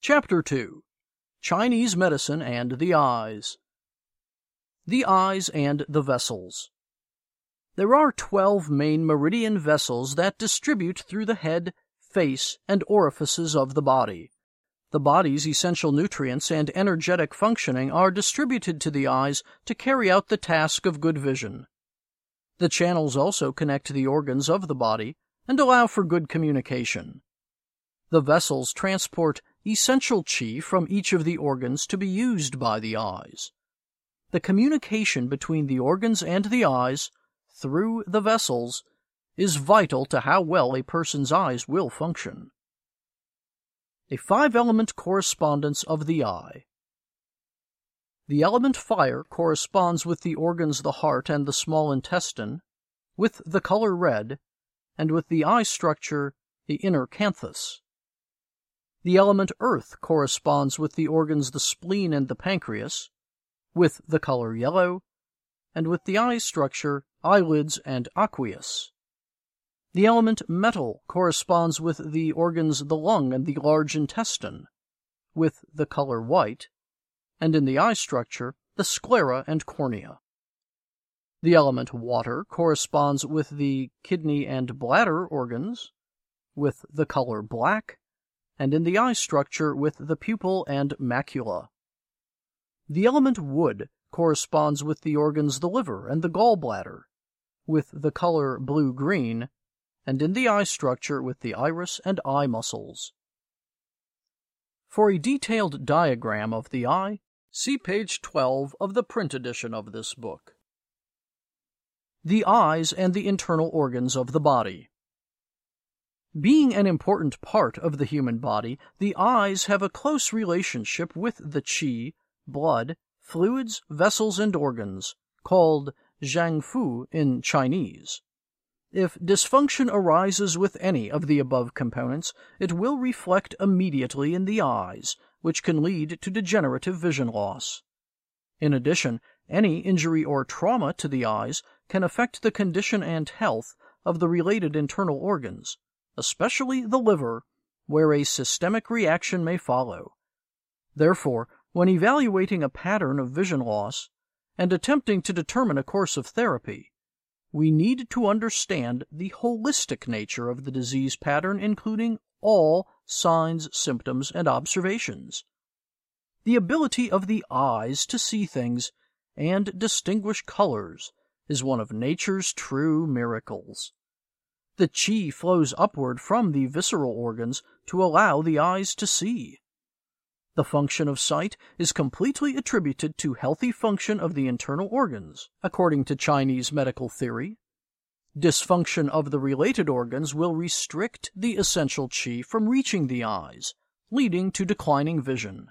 Chapter 2. Chinese Medicine and the Eyes. The Eyes and the Vessels. There are 12 main meridian vessels that distribute through the head, face, and orifices of the body. The body's essential nutrients and energetic functioning are distributed to the eyes to carry out the task of good vision. The channels also connect the organs of the body and allow for good communication. The vessels transport essential qi from each of the organs to be used by the eyes. The communication between the organs and the eyes, through the vessels, is vital to how well a person's eyes will function. A 5-element correspondence of the eye. The element fire corresponds with the organs the heart and the small intestine, with the color red, and with the eye structure the inner canthus. The element earth corresponds with the organs the spleen and the pancreas, with the color yellow, and with the eye structure eyelids and aqueous. The element metal corresponds with the organs the lung and the large intestine, with the color white, and in the eye structure the sclera and cornea. The element water corresponds with the kidney and bladder organs, with the color black, and in the eye structure with the pupil and macula. The element wood corresponds with the organs the liver and the gallbladder, with the color blue-green, and in the eye structure with the iris and eye muscles. For a detailed diagram of the eye, see page 12 of the print edition of this book. The eyes and the internal organs of the body. Being an important part of the human body, the eyes have a close relationship with the qi, blood, fluids, vessels, and organs, called zhangfu in Chinese. If dysfunction arises with any of the above components, it will reflect immediately in the eyes, which can lead to degenerative vision loss. In addition, any injury or trauma to the eyes can affect the condition and health of the related internal organs, especially the liver, where a systemic reaction may follow. Therefore, when evaluating a pattern of vision loss and attempting to determine a course of therapy, we need to understand the holistic nature of the disease pattern, including all signs, symptoms, and observations. The ability of the eyes to see things and distinguish colors is one of nature's true miracles. The qi flows upward from the visceral organs to allow the eyes to see. The function of sight is completely attributed to healthy function of the internal organs, according to Chinese medical theory. Dysfunction of the related organs will restrict the essential qi from reaching the eyes, leading to declining vision.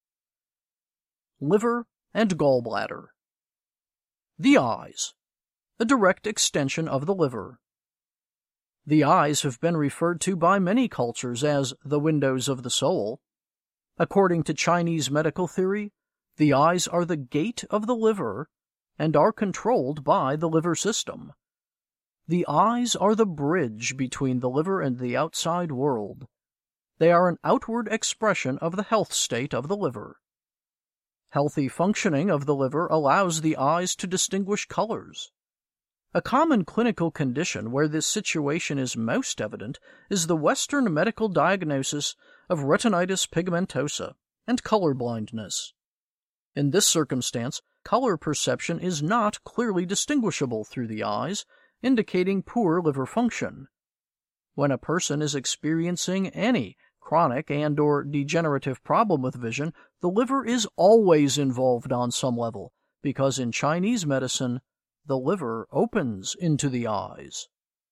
Liver and gallbladder. The eyes, a direct extension of the liver. The eyes have been referred to by many cultures as the windows of the soul. According to Chinese medical theory, the eyes are the gate of the liver and are controlled by the liver system. The eyes are the bridge between the liver and the outside world. They are an outward expression of the health state of the liver. Healthy functioning of the liver allows the eyes to distinguish colors. A common clinical condition where this situation is most evident is the Western medical diagnosis of retinitis pigmentosa and color blindness. In this circumstance, color perception is not clearly distinguishable through the eyes, indicating poor liver function. When a person is experiencing any chronic and/or degenerative problem with vision, the liver is always involved on some level, because in Chinese medicine, the liver opens into the eyes.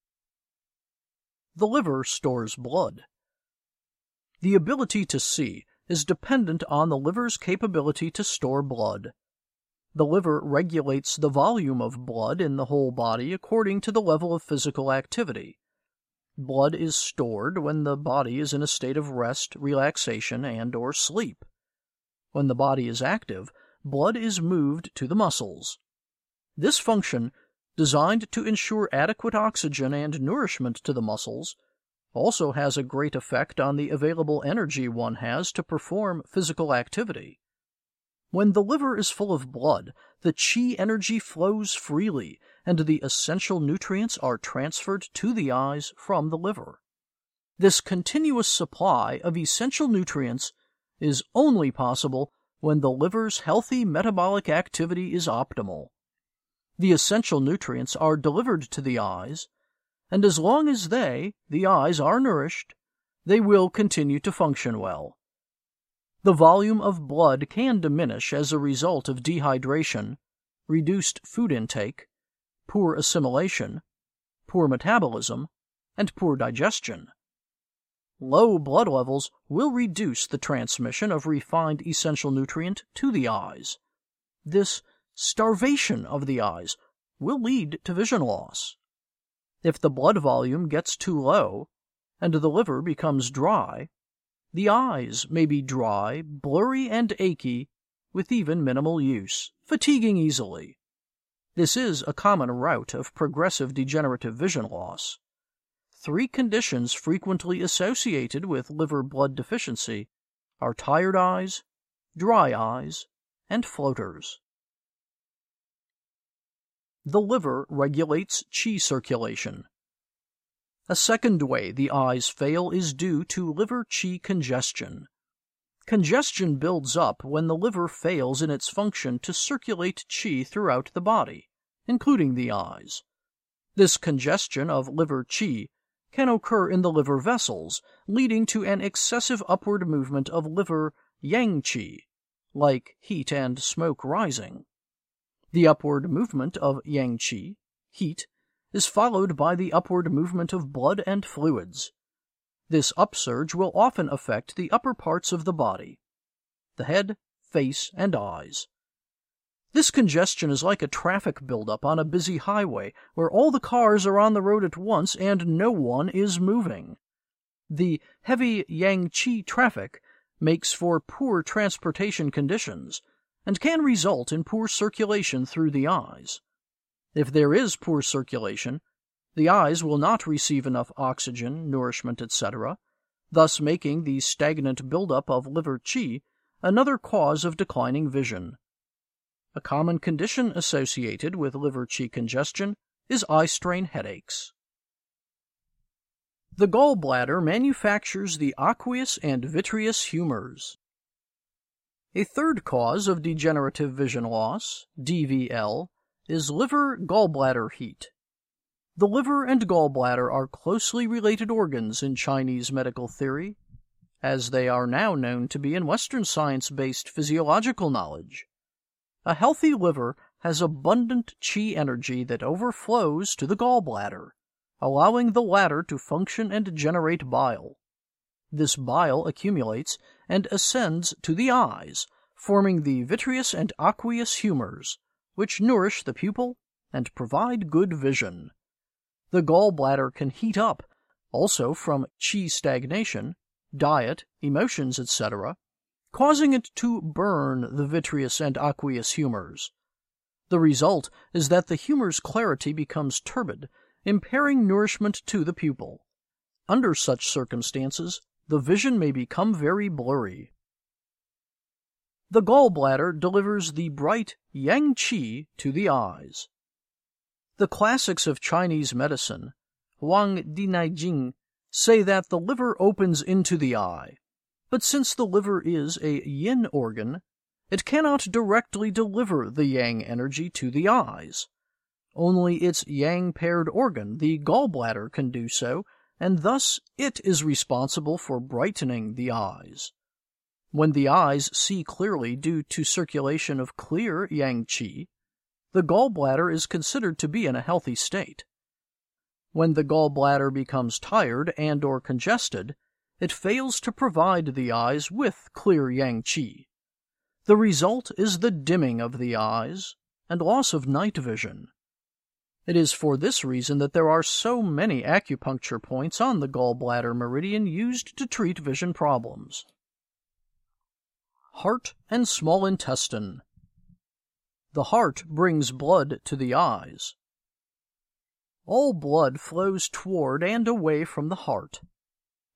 The liver stores blood. The ability to see is dependent on the liver's capability to store blood. The liver regulates the volume of blood in the whole body according to the level of physical activity. Blood is stored when the body is in a state of rest, relaxation, and/or sleep. When the body is active, blood is moved to the muscles. This function, designed to ensure adequate oxygen and nourishment to the muscles, also has a great effect on the available energy one has to perform physical activity. When the liver is full of blood, the qi energy flows freely, and the essential nutrients are transferred to the eyes from the liver. This continuous supply of essential nutrients is only possible when the liver's healthy metabolic activity is optimal. The essential nutrients are delivered to the eyes, and as long as the eyes, are nourished, they will continue to function well. The volume of blood can diminish as a result of dehydration, reduced food intake, poor assimilation, poor metabolism, and poor digestion. Low blood levels will reduce the transmission of refined essential nutrient to the eyes. This starvation of the eyes will lead to vision loss. If the blood volume gets too low and the liver becomes dry, the eyes may be dry, blurry, and achy with even minimal use, fatiguing easily. This is a common route of progressive degenerative vision loss. 3 conditions frequently associated with liver blood deficiency are tired eyes, dry eyes, and floaters. The liver regulates qi circulation. A second way the eyes fail is due to liver qi congestion. Congestion builds up when the liver fails in its function to circulate qi throughout the body, including the eyes. This congestion of liver qi can occur in the liver vessels, leading to an excessive upward movement of liver yang qi, like heat and smoke rising. The upward movement of yang qi, heat, is followed by the upward movement of blood and fluids. This upsurge will often affect the upper parts of the body, the head, face, and eyes. This congestion is like a traffic buildup on a busy highway where all the cars are on the road at once and no one is moving. The heavy yang qi traffic makes for poor transportation conditions and can result in poor circulation through the eyes. If there is poor circulation, the eyes will not receive enough oxygen, nourishment, etc., thus making the stagnant buildup of liver qi another cause of declining vision. A common condition associated with liver qi congestion is eye strain headaches. The gallbladder manufactures the aqueous and vitreous humors. A third cause of degenerative vision loss, DVL, is liver-gallbladder heat. The liver and gallbladder are closely related organs in Chinese medical theory, as they are now known to be in Western science-based physiological knowledge. A healthy liver has abundant qi energy that overflows to the gallbladder, allowing the latter to function and generate bile. This bile accumulates and ascends to the eyes, forming the vitreous and aqueous humors, which nourish the pupil and provide good vision. The gallbladder can heat up, also from qi stagnation, diet, emotions, etc., causing it to burn the vitreous and aqueous humors. The result is that the humor's clarity becomes turbid, impairing nourishment to the pupil. Under such circumstances, the vision may become very blurry. The gallbladder delivers the bright yang qi to the eyes. The classics of Chinese medicine, Huang Dinaijing, say that the liver opens into the eye, but since the liver is a yin organ, it cannot directly deliver the yang energy to the eyes. Only its yang-paired organ, the gallbladder, can do so, and thus it is responsible for brightening the eyes. When the eyes see clearly due to circulation of clear yang qi, the gallbladder is considered to be in a healthy state. When the gallbladder becomes tired and or congested, it fails to provide the eyes with clear yang qi. The result is the dimming of the eyes and loss of night vision. It is for this reason that there are so many acupuncture points on the gallbladder meridian used to treat vision problems. Heart and small intestine. The heart brings blood to the eyes. All blood flows toward and away from the heart,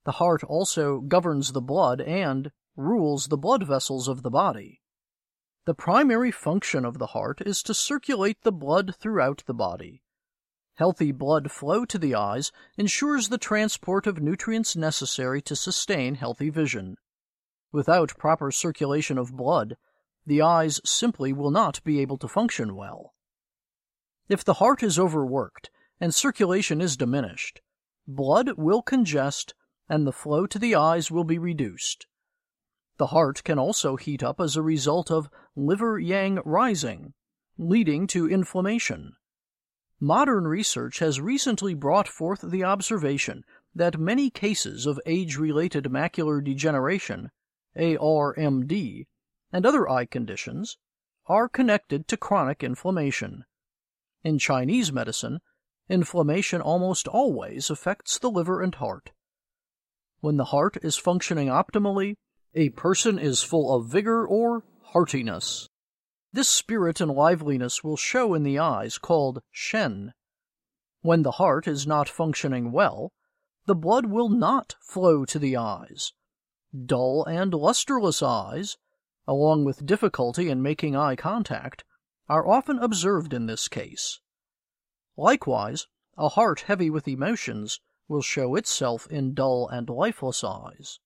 The heart also governs the blood and rules the blood vessels of the body. The primary function of the heart is to circulate the blood throughout the body. Healthy blood flow to the eyes ensures the transport of nutrients necessary to sustain healthy vision. Without proper circulation of blood, the eyes simply will not be able to function well. If the heart is overworked and circulation is diminished, blood will congest and the flow to the eyes will be reduced. The heart can also heat up as a result of liver yang rising, leading to inflammation. Modern research has recently brought forth the observation that many cases of age-related macular degeneration, ARMD, and other eye conditions are connected to chronic inflammation. In Chinese medicine, inflammation almost always affects the liver and heart. When the heart is functioning optimally, a person is full of vigor or heartiness. This spirit and liveliness will show in the eyes, called shen. When the heart is not functioning well, the blood will not flow to the eyes. Dull and lusterless eyes, along with difficulty in making eye contact, are often observed in this case. Likewise, a heart heavy with emotions will show itself in dull and lifeless eyes.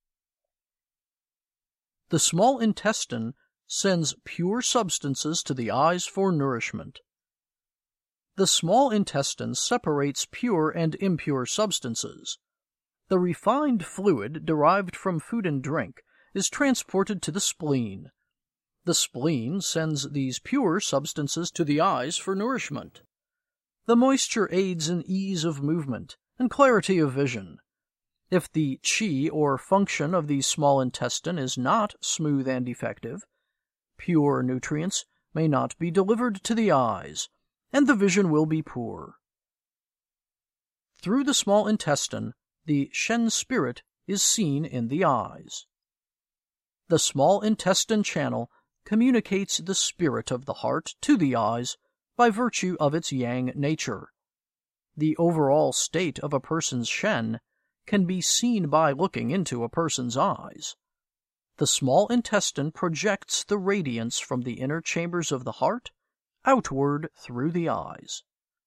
The small intestine sends pure substances to the eyes for nourishment. The small intestine separates pure and impure substances. The refined fluid derived from food and drink is transported to the spleen. The spleen sends these pure substances to the eyes for nourishment. The moisture aids in ease of movement and clarity of vision. If the qi or function of the small intestine is not smooth and effective, pure nutrients may not be delivered to the eyes, and the vision will be poor. Through the small intestine, the shen spirit is seen in the eyes. The small intestine channel communicates the spirit of the heart to the eyes by virtue of its yang nature. The overall state of a person's shen can be seen by looking into a person's eyes. The small intestine projects the radiance from the inner chambers of the heart outward through the eyes.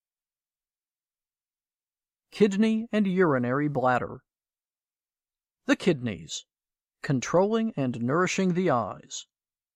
Kidney and urinary bladder. The kidneys, controlling and nourishing the eyes.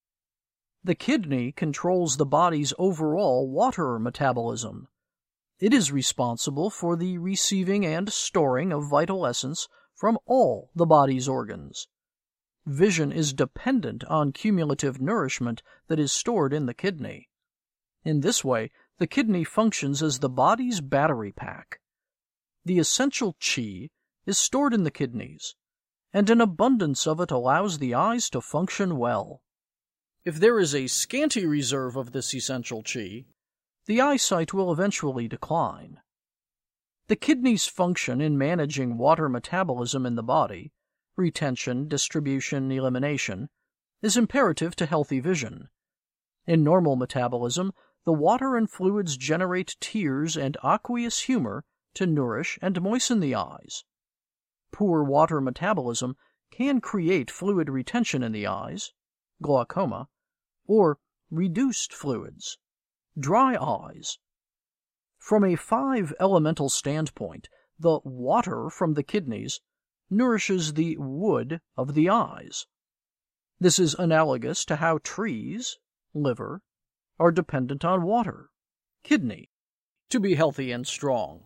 The kidney controls the body's overall water metabolism. It is responsible for the receiving and storing of vital essence from all the body's organs. Vision is dependent on cumulative nourishment that is stored in the kidney. In this way, the kidney functions as the body's battery pack. The essential qi is stored in the kidneys, and an abundance of it allows the eyes to function well. If there is a scanty reserve of this essential qi, the eyesight will eventually decline. The kidney's function in managing water metabolism in the body, retention, distribution, elimination, is imperative to healthy vision. In normal metabolism, the water and fluids generate tears and aqueous humor to nourish and moisten the eyes. Poor water metabolism can create fluid retention in the eyes, glaucoma, or reduced fluids, dry eyes. From a 5-elemental standpoint, the water from the kidneys nourishes the wood of the eyes. This is analogous to how trees, liver, are dependent on water, kidney, to be healthy and strong.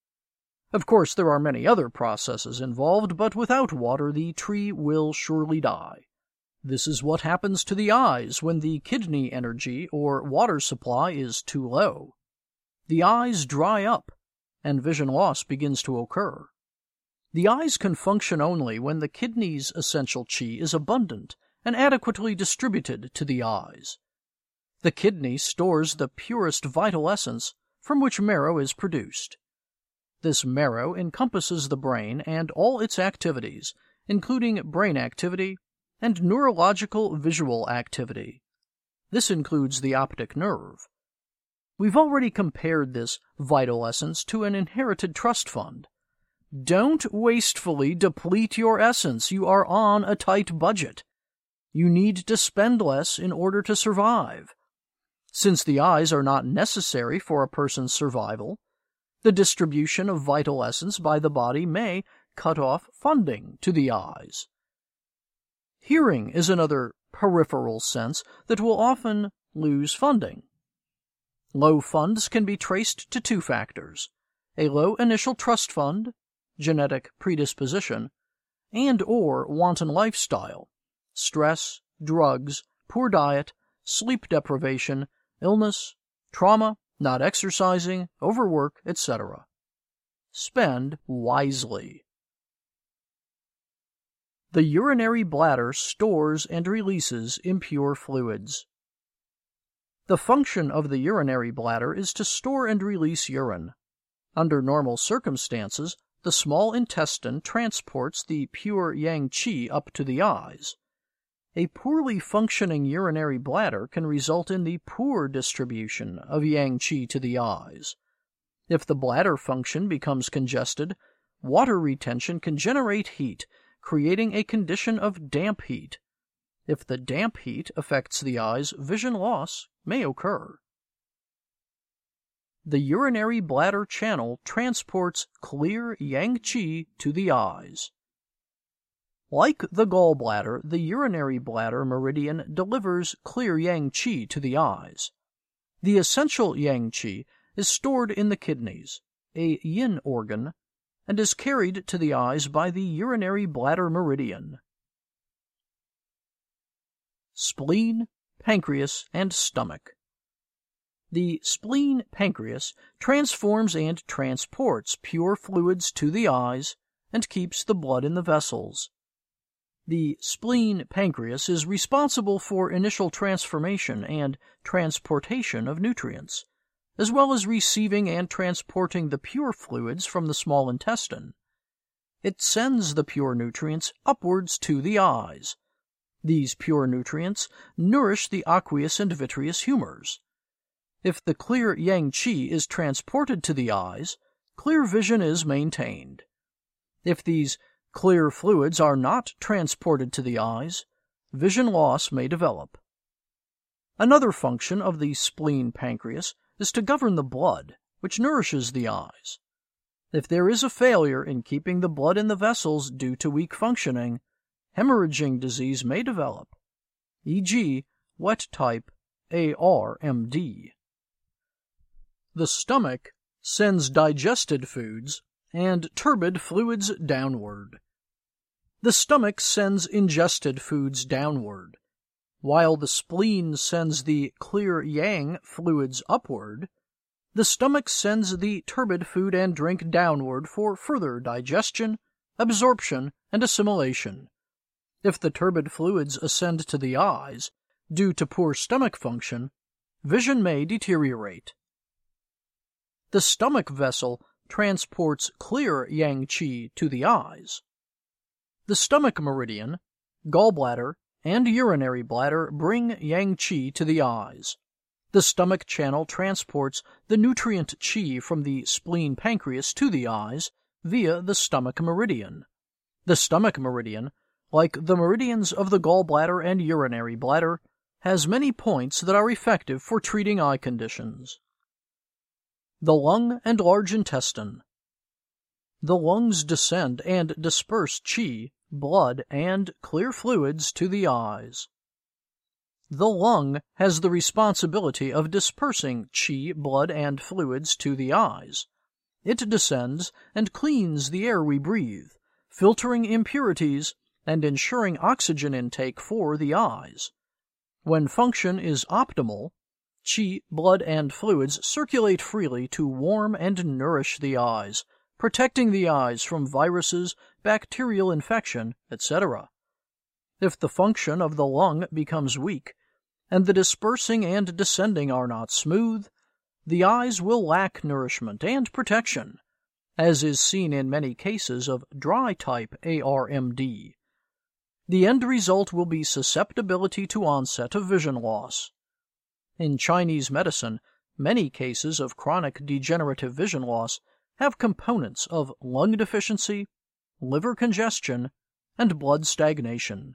Of course, there are many other processes involved, but without water the tree will surely die. This is what happens to the eyes when the kidney energy or water supply is too low. The eyes dry up, and vision loss begins to occur. The eyes can function only when the kidney's essential qi is abundant and adequately distributed to the eyes. The kidney stores the purest vital essence from which marrow is produced. This marrow encompasses the brain and all its activities, including brain activity and neurological visual activity. This includes the optic nerve. We've already compared this vital essence to an inherited trust fund. Don't wastefully deplete your essence. You are on a tight budget. You need to spend less in order to survive. Since the eyes are not necessary for a person's survival, the distribution of vital essence by the body may cut off funding to the eyes. Hearing is another peripheral sense that will often lose funding. Low funds can be traced to two factors: a low initial trust fund, genetic predisposition, and/or wanton lifestyle, stress, drugs, poor diet, sleep deprivation, illness, trauma, not exercising, overwork, etc. Spend wisely. The urinary bladder stores and releases impure fluids. The function of the urinary bladder is to store and release urine. Under normal circumstances, the small intestine transports the pure yang qi up to the eyes. A poorly functioning urinary bladder can result in the poor distribution of yang qi to the eyes. If the bladder function becomes congested, water retention can generate heat, creating a condition of damp heat. If the damp heat affects the eyes, vision loss may occur. The urinary bladder channel transports clear yang qi to the eyes. Like the gallbladder, the urinary bladder meridian delivers clear yang qi to the eyes. The essential yang qi is stored in the kidneys, a yin organ, and is carried to the eyes by the urinary bladder meridian. Spleen, pancreas, and stomach. The spleen-pancreas transforms and transports pure fluids to the eyes and keeps the blood in the vessels. The spleen-pancreas is responsible for initial transformation and transportation of nutrients, as well as receiving and transporting the pure fluids from the small intestine. It sends the pure nutrients upwards to the eyes. These pure nutrients nourish the aqueous and vitreous humors. If the clear yang qi is transported to the eyes, clear vision is maintained. If these clear fluids are not transported to the eyes, vision loss may develop. Another function of the spleen-pancreas is to govern the blood, which nourishes the eyes. If there is a failure in keeping the blood in the vessels due to weak functioning, hemorrhaging disease may develop, e.g., wet type ARMD. The stomach sends digested foods and turbid fluids downward. The stomach sends ingested foods downward, while the spleen sends the clear yang fluids upward. The stomach sends the turbid food and drink downward for further digestion, absorption, and assimilation. If the turbid fluids ascend to the eyes due to poor stomach function, vision may deteriorate. The stomach vessel transports clear yang qi to the eyes. The stomach meridian, gallbladder, and urinary bladder bring yang qi to the eyes. The stomach channel transports the nutrient qi from the spleen-pancreas to the eyes via the stomach meridian. The stomach meridian, like the meridians of the gallbladder and urinary bladder, has many points that are effective for treating eye conditions. The lung and large intestine. The lungs descend and disperse qi, blood, and clear fluids to the eyes. The lung has the responsibility of dispersing qi, blood, and fluids to the eyes. It descends and cleans the air we breathe, filtering impurities and ensuring oxygen intake for the eyes. When function is optimal, qi, blood, and fluids circulate freely to warm and nourish the eyes, protecting the eyes from viruses, bacterial infection, etc. If the function of the lung becomes weak, and the dispersing and descending are not smooth, the eyes will lack nourishment and protection, as is seen in many cases of dry type ARMD. The end result will be susceptibility to onset of vision loss. In Chinese medicine, many cases of chronic degenerative vision loss have components of lung deficiency, liver congestion, and blood stagnation.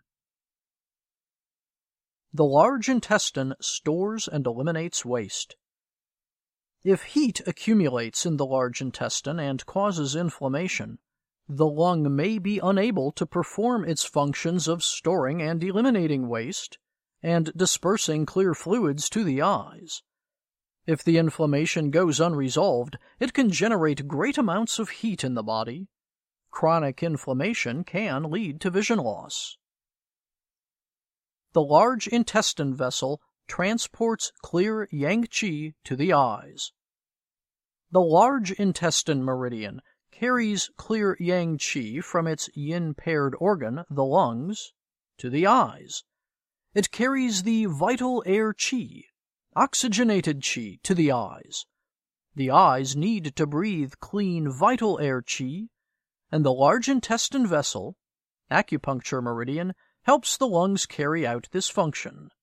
The large intestine stores and eliminates waste. If heat accumulates in the large intestine and causes inflammation, the lung may be unable to perform its functions of storing and eliminating waste and dispersing clear fluids to the eyes. If the inflammation goes unresolved, it can generate great amounts of heat in the body. Chronic inflammation can lead to vision loss. The large intestine vessel transports clear yang qi to the eyes. The large intestine meridian carries clear yang qi from its yin-paired organ, the lungs, to the eyes. It carries the vital air qi, oxygenated qi, to the eyes. The eyes need to breathe clean vital air qi, and the large intestine vessel, acupuncture meridian, helps the lungs carry out this function.